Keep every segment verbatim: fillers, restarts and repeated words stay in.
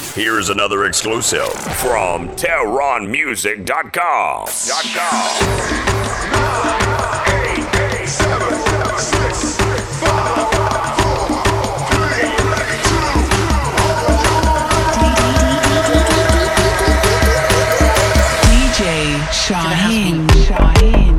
Here's another exclusive from Tehran Music dot com. D J Shaheen. Shaheen.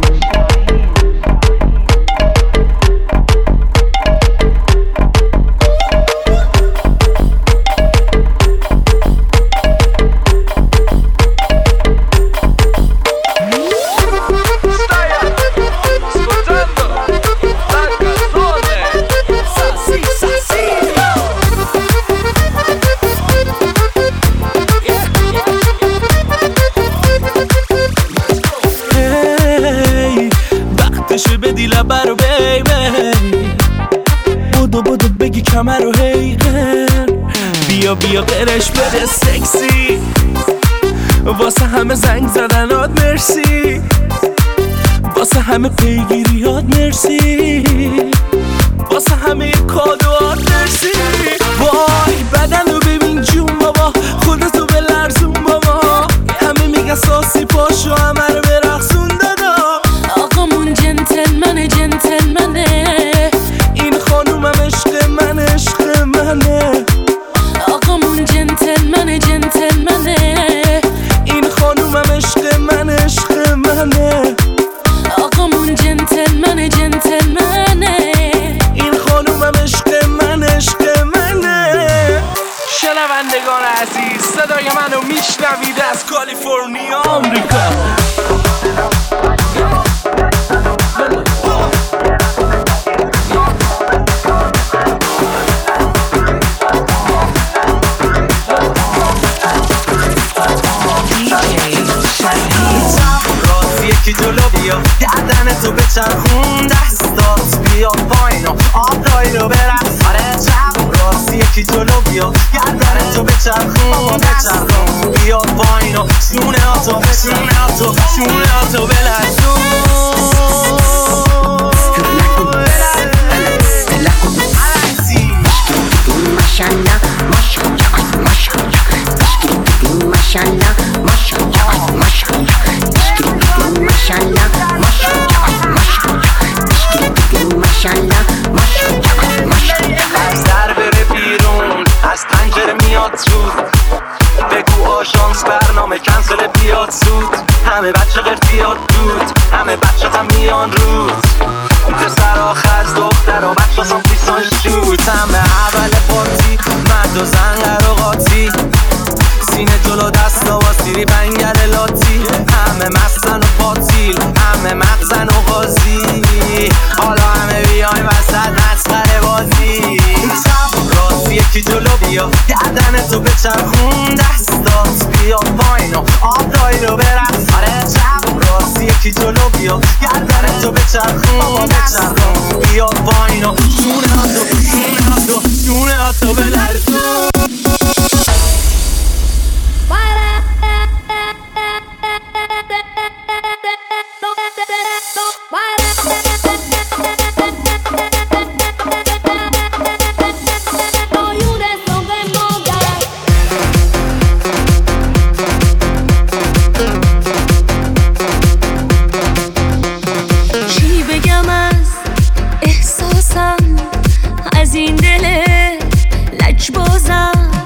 بدی لبه رو بیبی بودو بودو بگی کمر رو هیگر بیا بیا قرش بده سکسی واسه همه زنگ زدنات مرسی واسه همه پیگیریات مرسی واسه همه کادوات مرسی وای بدن رو ببین جون بابا خودتو بلرزون بابا همه میگن ساسی پاشو همه رو برقصون دادا آقامون جنتلمنه جنتلمنه این خانومم عشق من عشق منه آقامون جنتلمنه جنتلمنه این خانومم عشق من عشق منه آقامون جنتلمنه جنتلمنه این خانومم عشق من عشق منه شنوندگان عزیز صدای منو میشنوید از کالیفرنیا آمریکا یکی جلو بیا گردن تو بچرخون دستات بیا پایین و آبدایی رو برقص آره چپ راست یکی جلو بیا گردن تو بچرخون بچرخون بیا پایین و شونه هاتو شونه هاتو شونه هاتو بلرزون ماشالله ماشالله ماشالله ماشالله ماشالله ماشالله ماشالله ماشالله ماشالله ماشالله سر بره بیرون از پنجره میاد زود بگو آژانس برنامه کنسل بیاد زود همه بچه قرتیات دود همه بچه هم میان روز پسر آخر دختر و بچه هم پیسان شود همه اول پارتی مرد و زن قراغاتی سینه جلو دست و سیری بنگر لاتی همه مستن و پاتیل همه مغزن و غازی حالا همه بیایم وسط مسخره بازی راست یکی جلو بیا گردن تو بچرخون دستات بیا پایین و آبدایی رو برقص آره چپ راست یکی جلو بیا گردن تو بچرخون بچرخون بیا پایین و شونه هاتو شونه هاتو شونه هاتو بلرزون چی بگم از احساسم از این دل لجبازم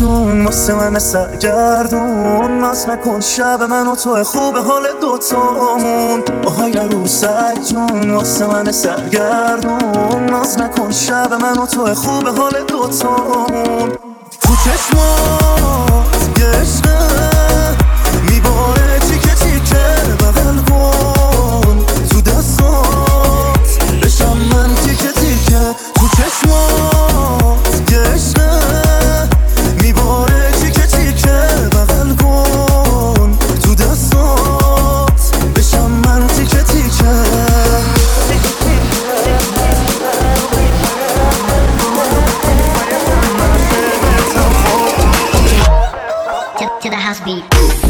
جون واسه من سرگردون ناز نکن شب من و تو خوب حال دوتامون آهای عروسک جون واسه من سرگردون ناز نکن شب من و تو خوب حال دوتامون تو چشمات یه عشقه میباره تیکه تیکه بغل کن تو دستات بشم من تیکه تیکه تو چشمات یه عشقه میباره تیکه تیکه بغل کن تو دستات بشم من تیکه تیکه To the house beat.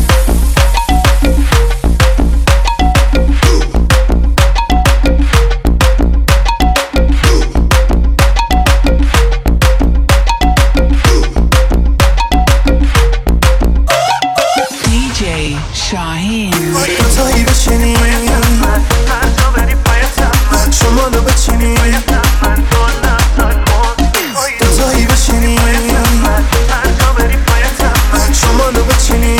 دی جی شاهین تایی بچینی شمالو بچینی تایی بچینی شمالو بچینی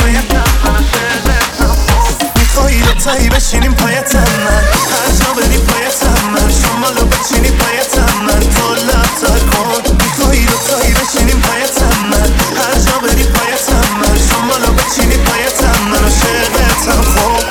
میخوایی رو تایی بچینیم پایتم من هر جا بری پایتم من شمالو بچینی پایتم من تو لبتر کن میخوایی رو تایی بچینیم پایتم من هر جا بری پایتم من شمالو بچینی پایتم من و شرقتم خوب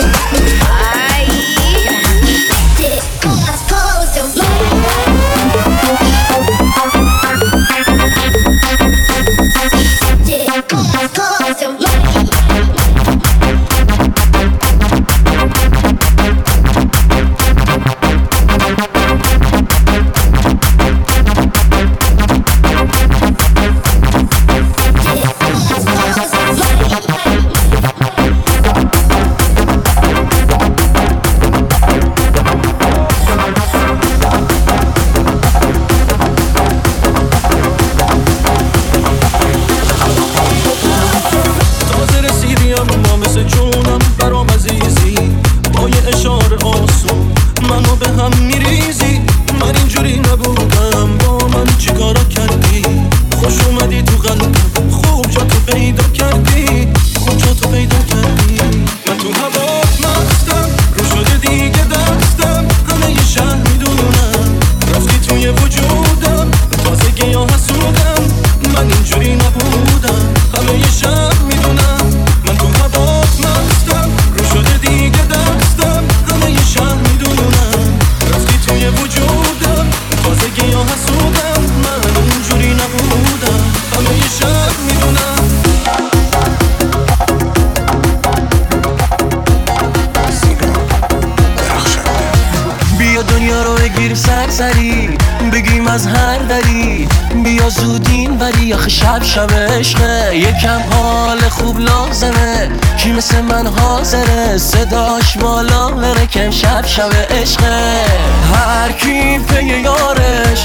بگیم از هر دری بیا زودین ولی آخه شب شب عشقه یکم حال خوب لازمه کی مثل من حاضره صداش بالا بره کم شب شب عشقه هر کی پی یارش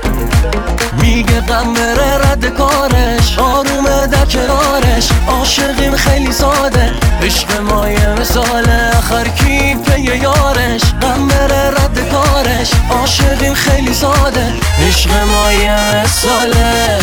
میگه غم بره رد کارش آرومه در کنارش عاشقیم خیلی ساده عشق ما یه مثاله آخر کی پی یارش غم بره رد کارش عاشقیم خیلی ساده عشق ما یه مثاله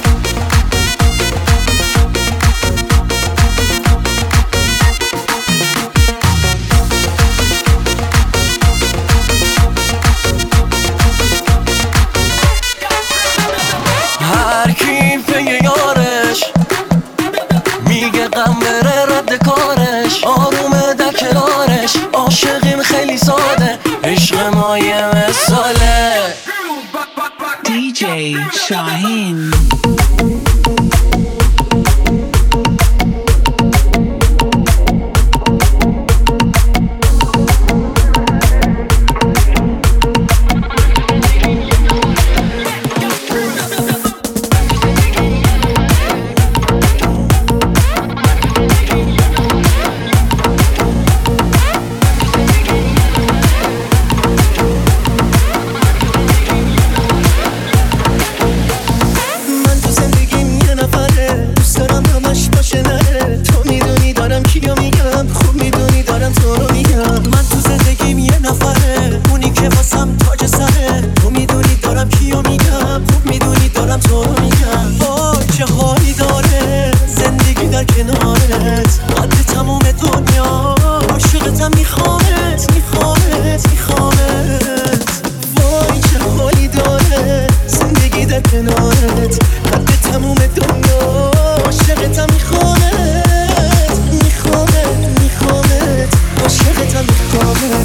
هر کی پی یارش میگه غم بره رد کارش آرومه در کنارش عاشقیم خیلی ساده عشق ما یه مثاله دی جی شاهین در کنارت قد تمام دنیا عاشقتم میخوامت میخوامت میخوامت وای چه حالی داره زندگی در کنارت قد تمام دنیا عاشقتم میخوامت میخوامت میخوامت عاشقتم میخوامت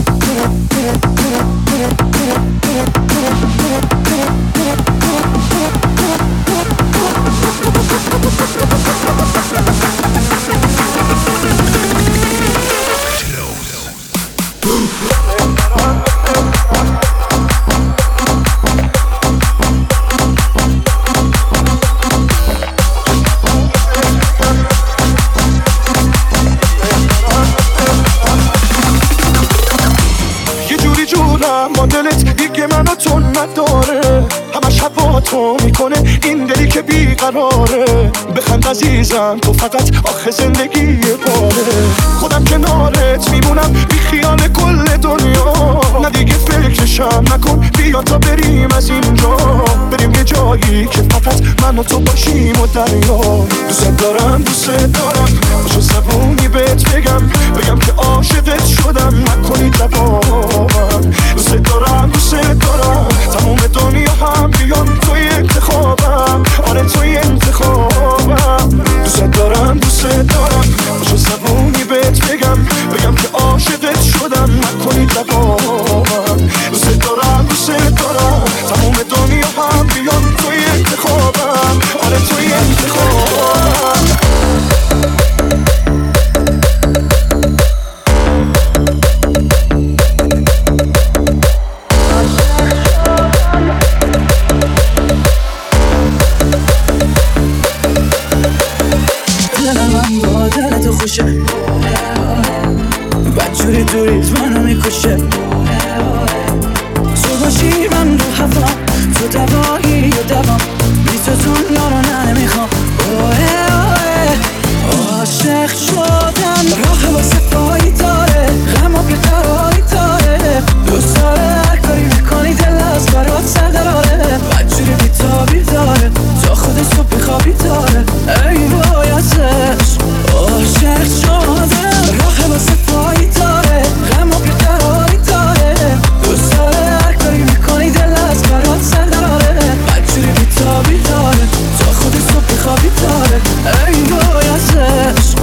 تو میکنه این دلی که بیقراره بخند عزیزم تو فقط آخه زندگی باره خودم کنارت میمونم بی خیال کل دنیا نه دیگه فکرشم نکن بیا تا بریم از اینجا بریم یه جایی که فقط من و تو باشیم و دریا دوست دارم دوست دارم باشو زبونی بهت بگم بگم که عاشقت شدم نکنی دوامم دوست دارم دوست دارم تمام دنیا هم بیان توی انتخابم آره توی انتخابم دوست دارم دوست دارم باشو زبونی بهت بگم بگم که عاشقت شدم نکنی دوامم دوست دارم دوست دارم تمام دنیا هم بیان توی انتخابم آره توی انتخابم خوشه بدجوری دوریت منو میکشه تو باشی من رو هوا تو دوایی و دوام بی تو دنیا رو نه نمیخوام عاشق شدم راه واسه پایی داره غم و بیقراری داره دوست داره هر کاری میکنی دل از برات سرقراره بدجوری بیتابی داره تا خود صبح بیخوابی داره ای وای ازش عاشق شدم راه واسه پایی داره غم و بیقراری داره دوست داره هر کاری میکنی دل از برات سرقراره بدجوری بیتابی داره تا خود صبح بیخوابی داره ای وای ازش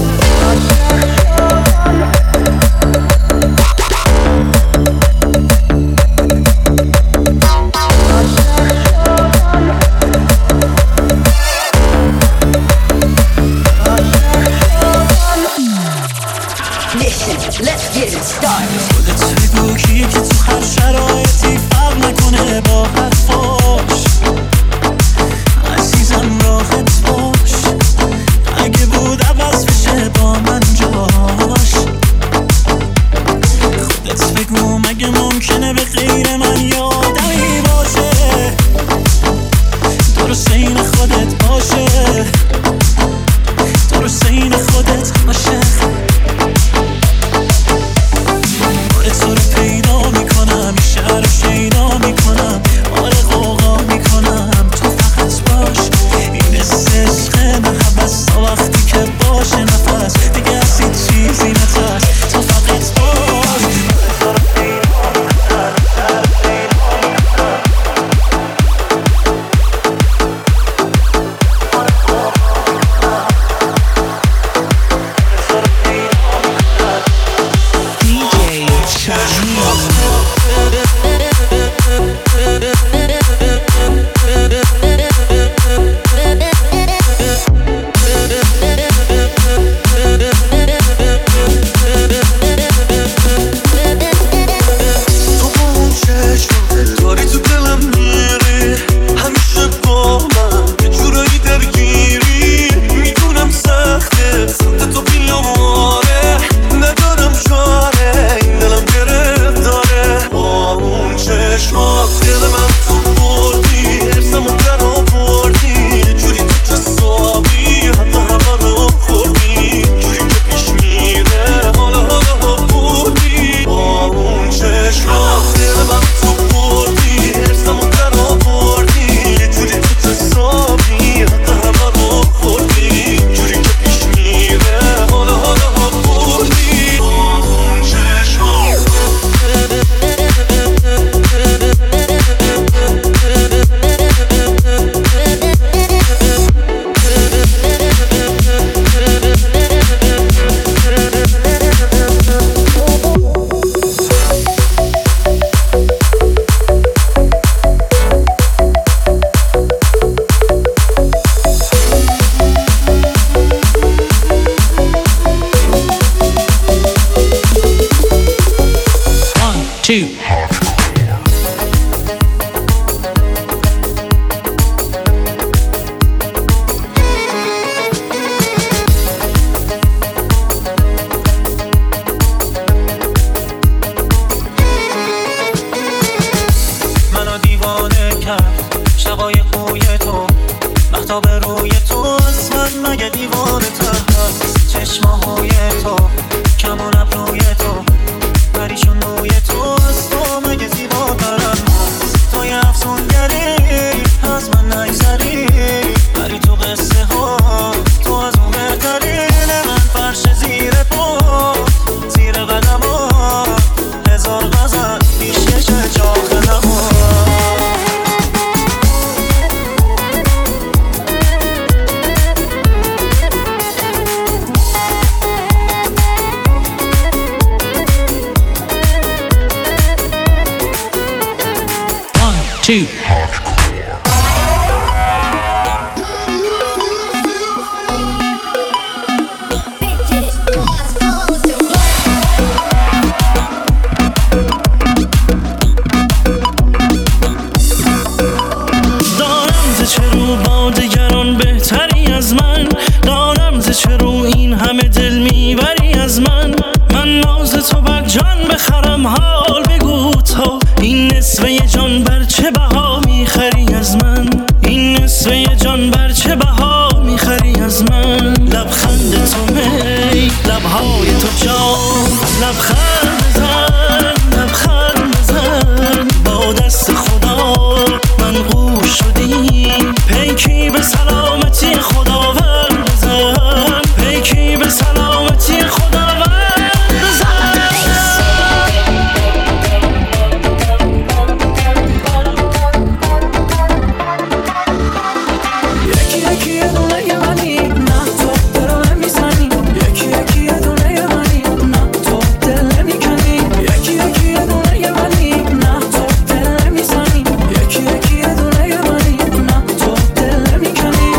two. منو دیوانه کرد شقای خوی تو مهتاب روی تو از من مگه دیوانه تر هست چشماهای تو کمون ابروی تو پریشون روی تو از تو مگه زیباتر هست تو یه افسونگری از من نگذری بری تو قصه ها تو از اون بهترین من فرش زیر پا زیر قدمات هزار غزل پیشش چاخ نما Two. دانم ز چه رو با دگران بهتری از من دانم ز چه رو این همه دل میبری از من من ناز تو بر جان بخرم حال بگو تا این نصفه جان بر چه بها میخری از من این نصفه جان بر چه بها میخری از من لبخند تو می لبهای تو جان لبخند بزن لبخند بزن با دست خدا من قوش شدی پیکی به سلامتی خداوند بزن پیکی به سلامتی خداوند بزن یکی یکی یه دونه یه منی نه تو دل نمیزنی یکی یکی یه دونه یه منی نه تو دل نمیکنی یکی یکی یه دونه یه منی نه تو دل نمیزنی یکی یکی یه دونه یه منی نه تو دل نمیکنی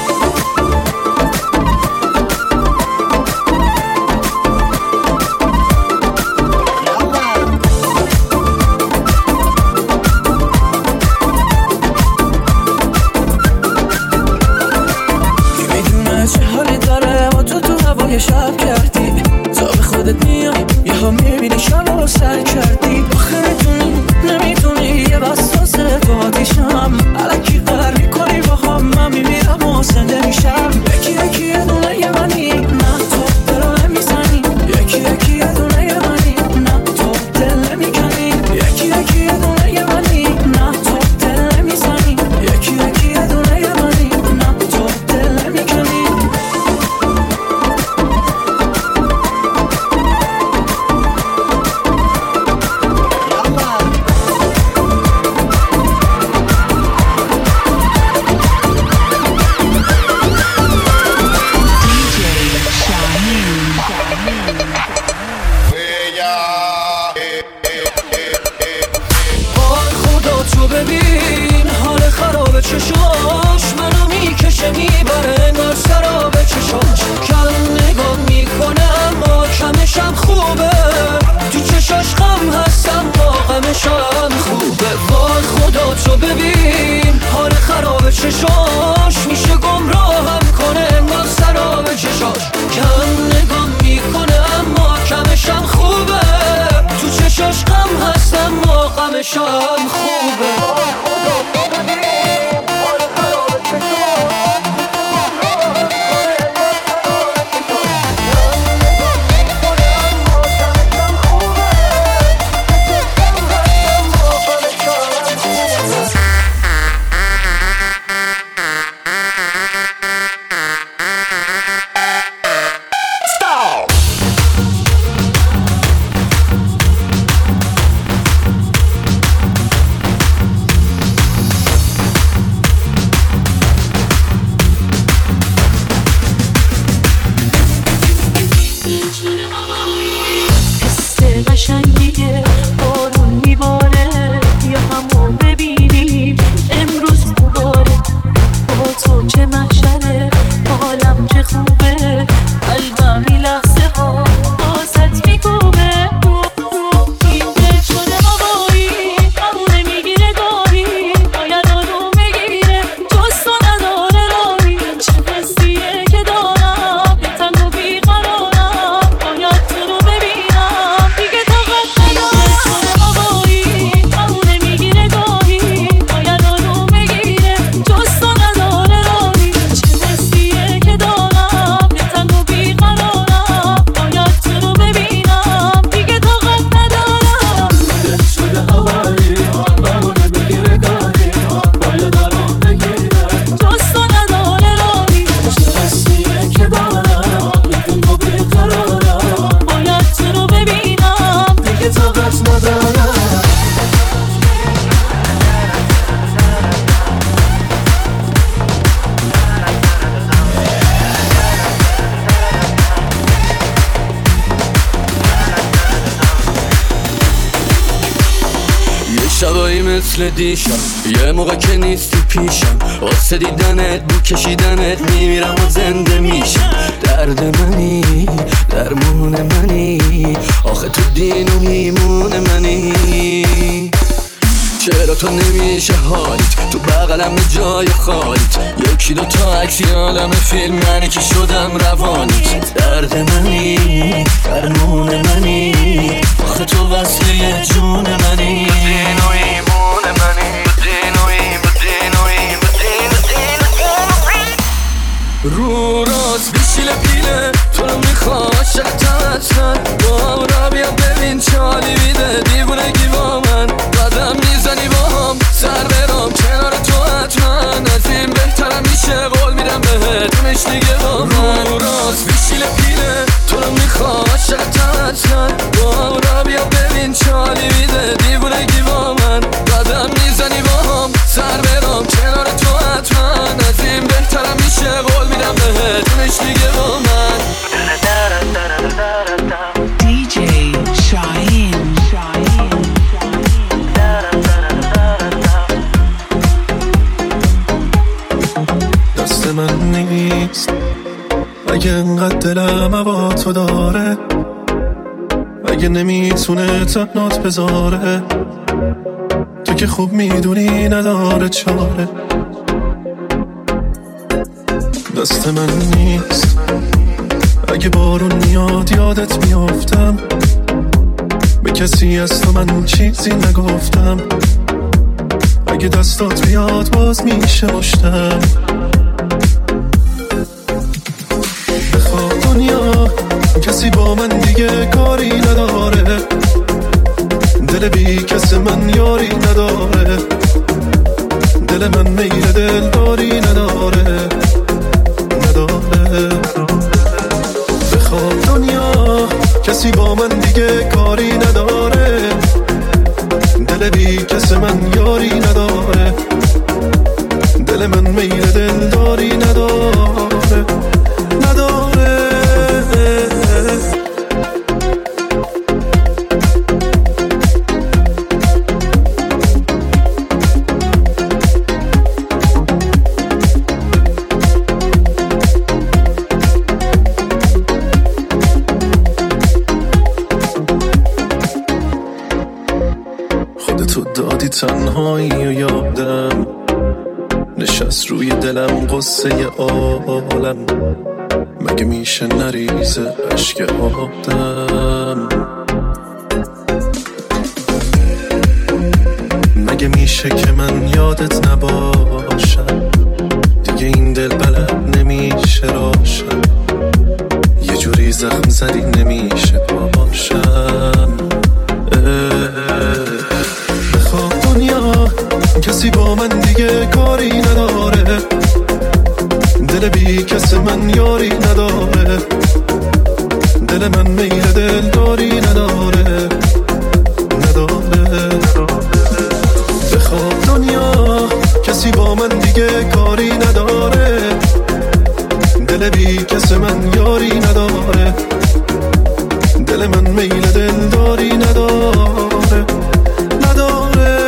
میدونه چه حالی داره و تو تو هوای شب کردی تا به خودت میای یه ها میبینی شب رو سر کردی آخه میتونی نمیتونی یه بساسه تو آتیشم علکی قرار میکنی با هم من میمیرم و زنده میشم یکی یکی یه دونه یه منی نه تو دل نمیزنی یکی یکی یه دونه یه منی نه تو دل نمیکنی یکی یکی یه دونه یه منی نه تو دل نمیزنی یکی یکی یه دونه یه منی نه تو دل نمیکنی D J Shaheen. وای خدا تو ببین حال خراب چشاش منو میکشه میبره انگار سراب چشاش کم نگاه میکنه اما کمشم خوبه تو چشاش غم هستم با غمشم خوبه وای خدا تو ببین حال خراب چشاش میشه گمراهم کنه انگار سراب چشاش کم نگاه میکنه اما کمشم خوبه تو چشاش غم هستم و غمشم خوبه مثل دیشم، یه موقع که نیستی پیشم، واسه دیدنت بو کشیدنت میمیرم و زنده میشم. درد منی درمون منی، آخه تو دین و میمون منی. چرا تو نمیشه حالیت تو بغلم جای خالیت، یکی دو تا عکس یادم فیلم منی که شدم روانیت. درد منی درمون منی، آخه تو وصله جون منی. بدین و ایمون منی، بدین و ایم بدین و ایم بدین بدین رو راست بیشیل پیله تو رو میخواد شقتن با را بیا ببین چالی بیده دیوونگی با من. قدم میزنی با هم سر برام کنار تو حتما، از این بهترم میشه قول میدم بهت تو میش دیگه با من. رو راست بیشیل پیله تو رو میخواد شقتن با را بیا ببین چالی بیده دیوونگی با من. قدم میزنی با هم سر برام کنار تو حتما، از این بهترم میشه قول میدم بهت تو میش دیگه با من. دی جی شاهین دست من نیست اگه انقدر دلم هوا تو داره، اگه نمیتونه تنات بذاره، تو که خوب میدونی نداره چاره. دست من نیست اگه بارون میاد یادت میافتم، به کسی از تو من چیزی نگفتم، اگه دستات بیاد باز میشه مشتم. بخواه دنیا کسی با من دیگه کاری نداره، دل بی کس من یاری نداره، دل من میل دل داری نداره نداره. بخواه دنیا کسی با من دیگه کاری نداره، دل بی کس من یاری نداره، دل من میل دل داری نداره نداره. خودتو دادی تنهایی و یادم نشست روی دلم قصه عالم، مگه میشه نریزه عشق آدم، مگه میشه که من یادت نباشم، دیگه این دل بلد نمیشه راشم، یه جوری زخم زدی نمیشه پاشم. بخواه دنیا کسی با من دیگه کاری نداره، دل بی کس من یاری نداره، دل من میل دل داری نداره نداره. بخواه دنیا کسی با من دیگه کاری نداره، دل بی کس من یاری نداره، دل من میل دل داری نداره نداره.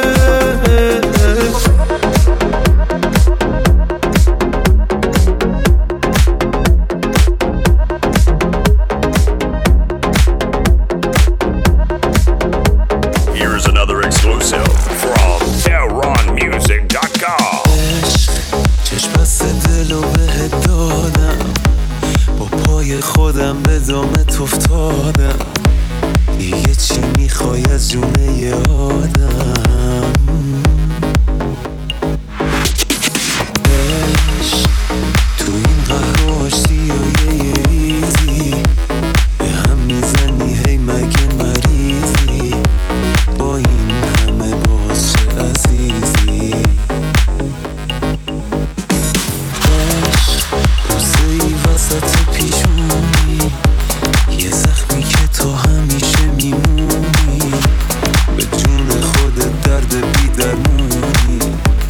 Here's another exclusive from Tehran Music dot com. چشم بسته دلو بهت دادم، با پای خودم به دامت افتادم، دیگه چی میخوای از جونه یه آدم؟ عشق تو این قهر و آشتی و یه ریزی به هم میزنی هی مگه مریضی، با این همه باز چه عزیزی. عشق بوسه ای وسط پیشونی، یه زخمی که تو همیشه میمونی، به جون خودت درد بی درمونی.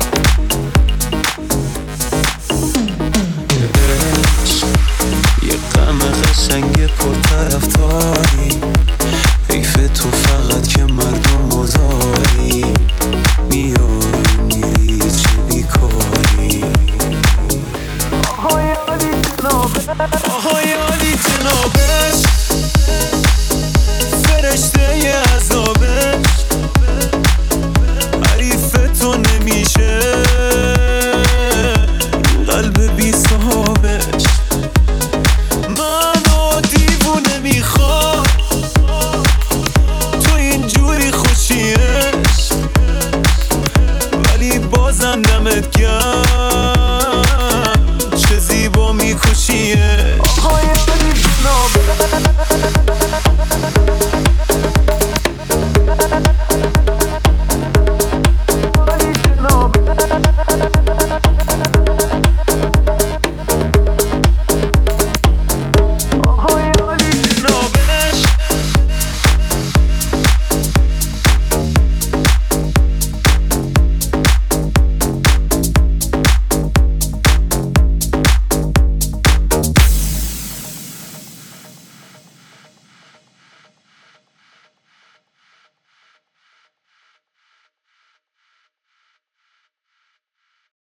عشق یه غم قشنگ پر طرفداری، حیف تو فقط که مردم مزاری،